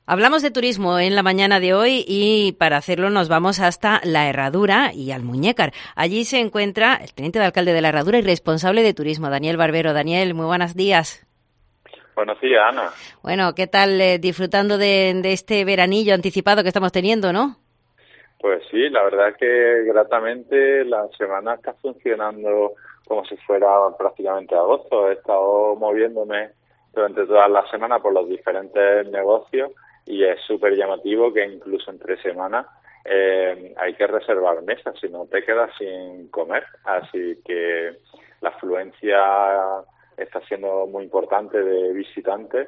Hablamos de turismo en la mañana de hoy y para hacerlo nos vamos hasta La Herradura y Almuñécar. Allí se encuentra el teniente de alcalde de La Herradura y responsable de turismo, Daniel Barbero. Daniel, muy buenos días. Buenos días, Ana. Bueno, ¿qué tal disfrutando de este veranillo anticipado que estamos teniendo, no? Pues sí, la verdad es que gratamente la semana está funcionando como si fuera prácticamente agosto. He estado moviéndome durante toda la semana por los diferentes negocios y es súper llamativo que incluso entre semanas hay que reservar mesas, si no te quedas sin comer. Así que la afluencia está siendo muy importante de visitantes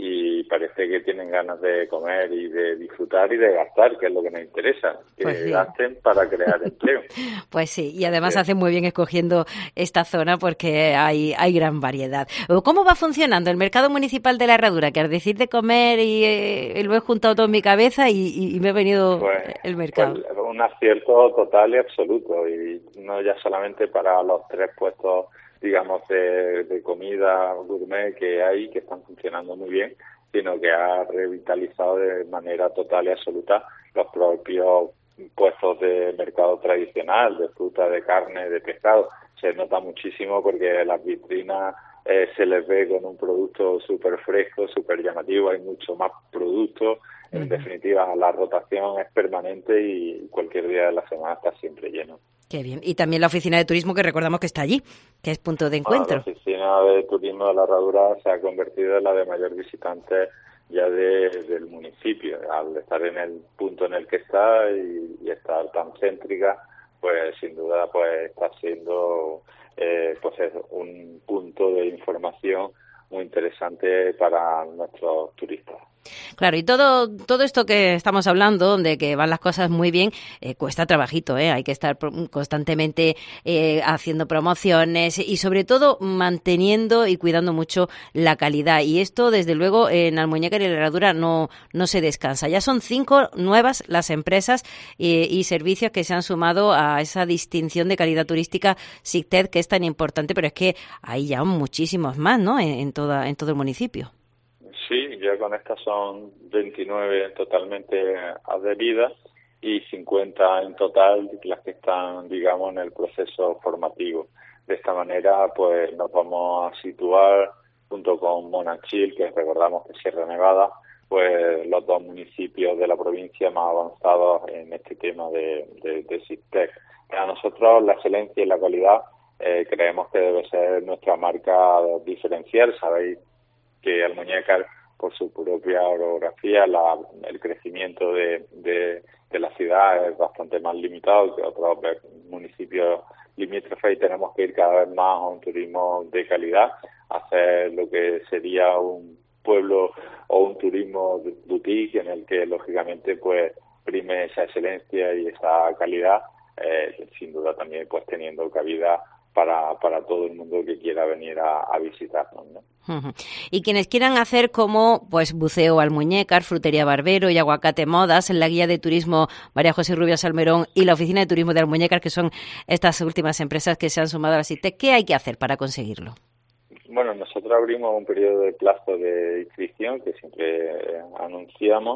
y parece que tienen ganas de comer y de disfrutar y de gastar, que es lo que nos interesa, que pues sí, gasten para crear empleo. Pues sí, y además hacen muy bien escogiendo esta zona porque hay gran variedad. ¿Cómo va funcionando el mercado municipal de La Herradura? Que al decir de comer y lo he juntado todo en mi cabeza y me ha venido el mercado. Pues un acierto total y absoluto, y no ya solamente para los 3 puestos, digamos, de comida gourmet que hay, que están funcionando muy bien, sino que ha revitalizado de manera total y absoluta los propios puestos de mercado tradicional, de fruta, de carne, de pescado. Se nota muchísimo porque las vitrinas se les ve con un producto súper fresco, súper llamativo, hay mucho más producto. En definitiva, la rotación es permanente y cualquier día de la semana está siempre lleno. Qué bien. Y también la oficina de turismo, que recordamos que está allí, que es punto de encuentro. La oficina de turismo de La Herradura se ha convertido en la de mayor visitante ya del municipio. Al estar en el punto en el que está y estar tan céntrica, pues sin duda pues está siendo pues es un punto de información muy interesante para nuestros turistas. Claro, y todo esto que estamos hablando, de que van las cosas muy bien, cuesta trabajito, hay que estar constantemente haciendo promociones y sobre todo manteniendo y cuidando mucho la calidad. Y esto, desde luego, en Almuñécar y La Herradura no se descansa. Ya son 5 nuevas las empresas y servicios que se han sumado a esa distinción de calidad turística SICTED, que es tan importante, pero es que hay ya muchísimos más, ¿no?, en todo el municipio. Sí, ya con estas son 29 totalmente adheridas y 50 en total las que están, digamos, en el proceso formativo. De esta manera, pues nos vamos a situar junto con Monachil, que recordamos que Sierra Nevada, pues los 2 municipios de la provincia más avanzados en este tema de SICTEC. A nosotros la excelencia y la calidad creemos que debe ser nuestra marca diferencial. Sabéis que Almuñécar, por su propia orografía, el crecimiento de la ciudad es bastante más limitado que otros municipios limítrofes y tenemos que ir cada vez más a un turismo de calidad, hacer lo que sería un pueblo o un turismo boutique en el que lógicamente pues prime esa excelencia y esa calidad, sin duda también pues teniendo cabida para todo el mundo que quiera venir a visitarnos, ¿no? Y quienes quieran hacer como pues buceo Almuñécar, frutería Barbero y aguacate Modas, en la guía de turismo María José Rubio Salmerón y la oficina de turismo de Almuñécar, que son estas últimas empresas que se han sumado a la SICTEC, ¿qué hay que hacer para conseguirlo? Bueno, nosotros abrimos un periodo de plazo de inscripción que siempre anunciamos.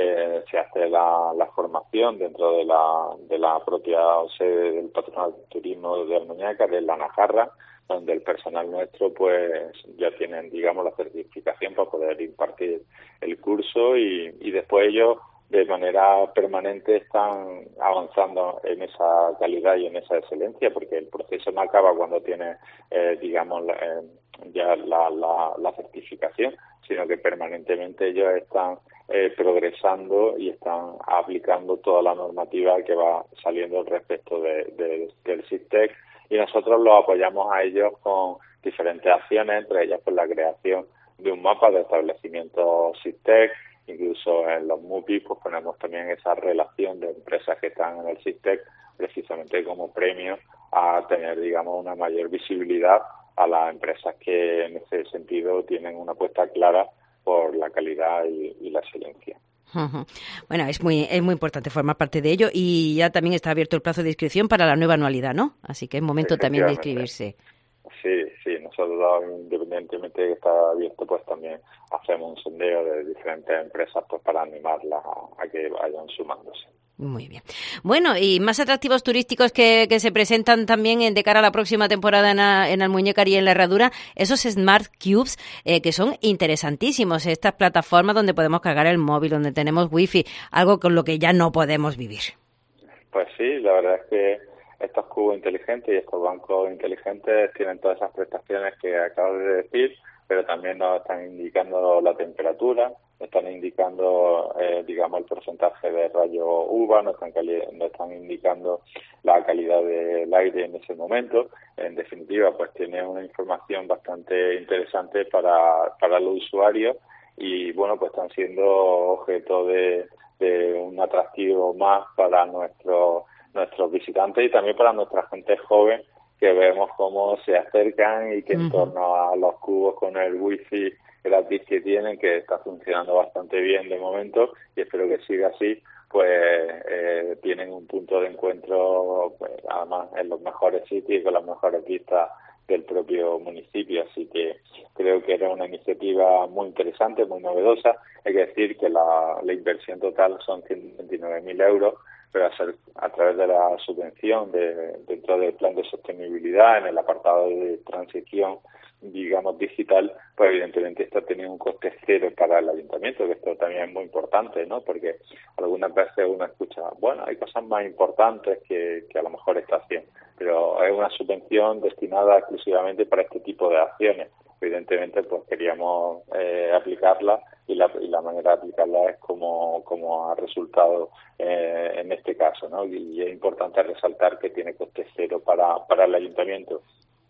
Se hace la formación dentro de la propia sede del Patronato de Turismo de Almuñécar, en La Najarra, donde el personal nuestro pues ya tienen, digamos, la certificación para poder impartir el curso y después ellos de manera permanente están avanzando en esa calidad y en esa excelencia, porque el proceso no acaba cuando tiene, digamos, ya la certificación, sino que permanentemente ellos están progresando y están aplicando toda la normativa que va saliendo respecto del SICTEC, y nosotros los apoyamos a ellos con diferentes acciones, entre ellas pues la creación de un mapa de establecimientos SICTEC. Incluso en los MUPI pues ponemos también esa relación de empresas que están en el SICTEC precisamente como premio a tener, digamos, una mayor visibilidad a las empresas que en ese sentido tienen una apuesta clara por la calidad y la excelencia. Bueno, es muy importante formar parte de ello y ya también está abierto el plazo de inscripción para la nueva anualidad, ¿no? Así que es momento también de inscribirse. Sí, nosotros, independientemente de que está abierto, pues también hacemos un sondeo de diferentes empresas pues para animarlas a que vayan sumándose. Muy bien. Bueno, y más atractivos turísticos que se presentan también de cara a la próxima temporada en Almuñécar y en la Herradura, esos Smart Cubes que son interesantísimos, estas plataformas donde podemos cargar el móvil, donde tenemos wifi, algo con lo que ya no podemos vivir. Pues sí, la verdad es que estos cubos inteligentes y estos bancos inteligentes tienen todas esas prestaciones que acabo de decir, pero también nos están indicando la temperatura, nos están indicando, digamos, el porcentaje de rayos UVA, nos están indicando la calidad del aire en ese momento. En definitiva, pues tiene una información bastante interesante para los usuarios y, bueno, pues están siendo objeto de un atractivo más para nuestros visitantes y también para nuestra gente joven, que vemos cómo se acercan y que en torno a los cubos con el wifi gratis que tienen, que está funcionando bastante bien de momento y espero que siga así, pues tienen un punto de encuentro, pues, además en los mejores sitios y con las mejores vistas del propio municipio, así que creo que era una iniciativa muy interesante, muy novedosa. Hay que decir que la inversión total son 129.000 euros, pero a través de la subvención dentro del plan de sostenibilidad, en el apartado de transición, digamos, digital, pues evidentemente esto ha tenido un coste cero para el ayuntamiento, que esto también es muy importante, ¿no? Porque algunas veces uno escucha, bueno, hay cosas más importantes que a lo mejor esta acción, pero es una subvención destinada exclusivamente para este tipo de acciones. Evidentemente, pues queríamos aplicarla y la manera de aplicarla es como ha resultado en este caso, ¿no? Y es importante resaltar que tiene coste cero para el ayuntamiento.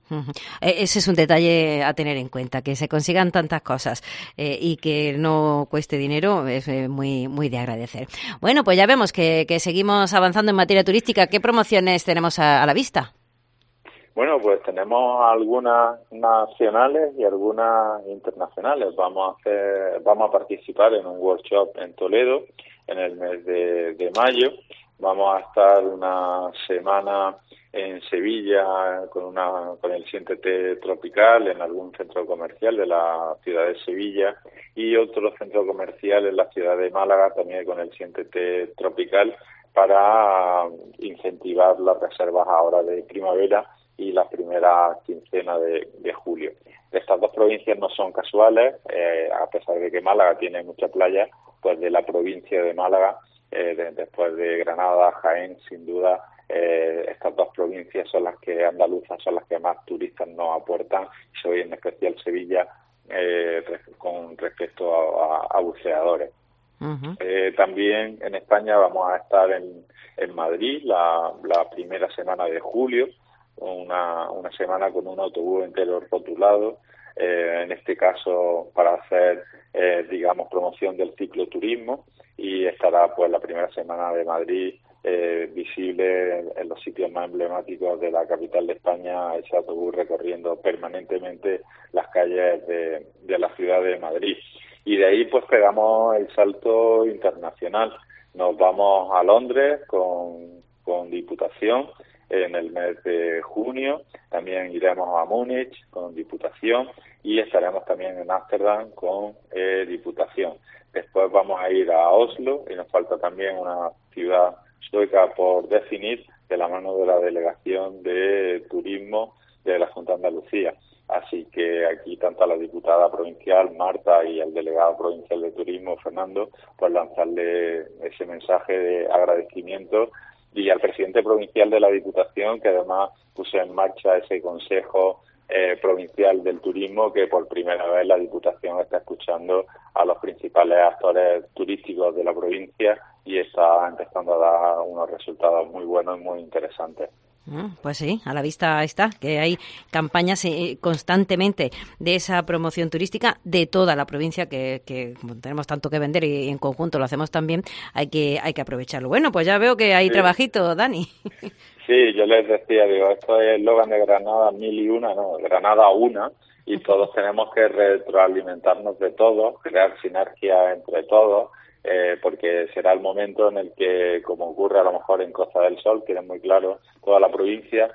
Ese es un detalle a tener en cuenta, que se consigan tantas cosas y que no cueste dinero es muy, muy de agradecer. Bueno, pues ya vemos que seguimos avanzando en materia turística. ¿Qué promociones tenemos a la vista? Bueno, pues tenemos algunas nacionales y algunas internacionales. Vamos a participar en un workshop en Toledo en el mes de mayo. Vamos a estar una semana en Sevilla con el Siéntete Tropical en algún centro comercial de la ciudad de Sevilla y otro centro comercial en la ciudad de Málaga también con el Siéntete Tropical para incentivar las reservas ahora de primavera y la primera quincena de julio. Estas dos provincias no son casuales, a pesar de que Málaga tiene mucha playa, pues de la provincia de Málaga, después de Granada, Jaén, sin duda, estas dos provincias son las que andaluzas, son las que más turistas nos aportan, y hoy en especial Sevilla, con respecto a buceadores. Uh-huh. También en España vamos a estar en Madrid la primera semana de julio, una semana con un autobús entero rotulado, en este caso para hacer, digamos, promoción del cicloturismo, y estará pues la primera semana de Madrid visible en los sitios más emblemáticos de la capital de España, ese autobús recorriendo permanentemente las calles de la ciudad de Madrid. Y de ahí pues pegamos el salto internacional. Nos vamos a Londres con Diputación en el mes de junio, también iremos a Múnich con Diputación y estaremos también en Ámsterdam con Diputación. Después vamos a ir a Oslo y nos falta también una ciudad sueca por definir de la mano de la Delegación de Turismo de la Junta de Andalucía. Así que aquí tanto a la diputada provincial Marta y al delegado provincial de Turismo Fernando, pues lanzarle ese mensaje de agradecimiento, y al presidente provincial de la Diputación, que además puso en marcha ese Consejo Provincial del Turismo, que por primera vez la Diputación está escuchando a los principales actores turísticos de la provincia y está empezando a dar unos resultados muy buenos y muy interesantes. Pues sí, a la vista está, que hay campañas constantemente de esa promoción turística de toda la provincia, que como tenemos tanto que vender y en conjunto lo hacemos también, hay que aprovecharlo. Bueno, pues ya veo que hay trabajito, Dani. Sí, yo les decía, esto es el eslogan de Granada 1001, no, Granada una, y todos tenemos que retroalimentarnos de todos, crear sinergia entre todos, porque será el momento en el que, como ocurre a lo mejor en Costa del Sol, que es muy claro, toda la provincia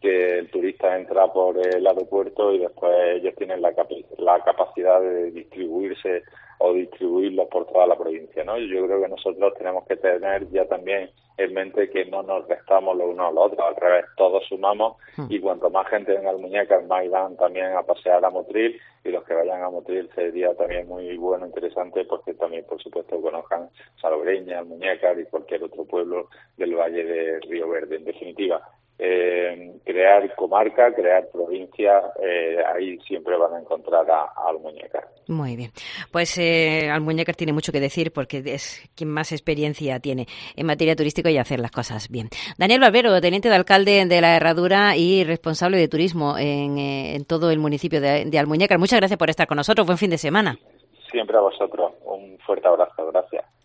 que el turista entra por el aeropuerto y después ellos tienen la capacidad de distribuirse o distribuirlos por toda la provincia, ¿no? Y yo creo que nosotros tenemos que tener ya también en mente que no nos restamos los unos a los otros, al revés, todos sumamos, y cuanto más gente venga al Muñecas, más irán también a pasear a Motril, y los que vayan a Motril sería también muy bueno, interesante, porque también, por supuesto, conozcan Salobreña, Muñecas y cualquier otro pueblo del Valle de Río Verde. En definitiva, crear comarca, crear provincia, ahí siempre van a encontrar a Almuñécar. Muy bien. Pues Almuñécar tiene mucho que decir porque es quien más experiencia tiene en materia turística y hacer las cosas bien. Daniel Barbero, teniente de alcalde de la Herradura y responsable de turismo en todo el municipio de Almuñécar. Muchas gracias por estar con nosotros. Buen fin de semana. Siempre a vosotros. Un fuerte abrazo. Gracias.